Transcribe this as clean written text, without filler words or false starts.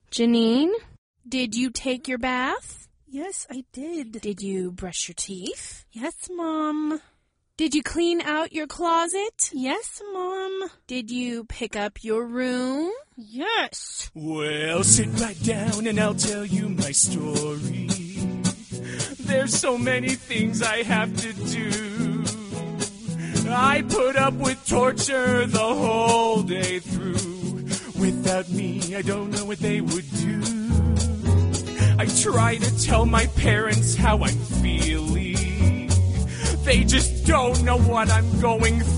Janine, did you take your bath? Yes, I did. Did you brush your teeth? Yes, Mom. Did you clean out your closet? Yes, Mom. Did you pick up your room? Yes. Well, sit right down and I'll tell you my story. There's so many things I have to do. I put up with torture the whole day through. Without me, I don't know what they would do. I try to tell my parents how I'm feeling. They just don't know what I'm going through.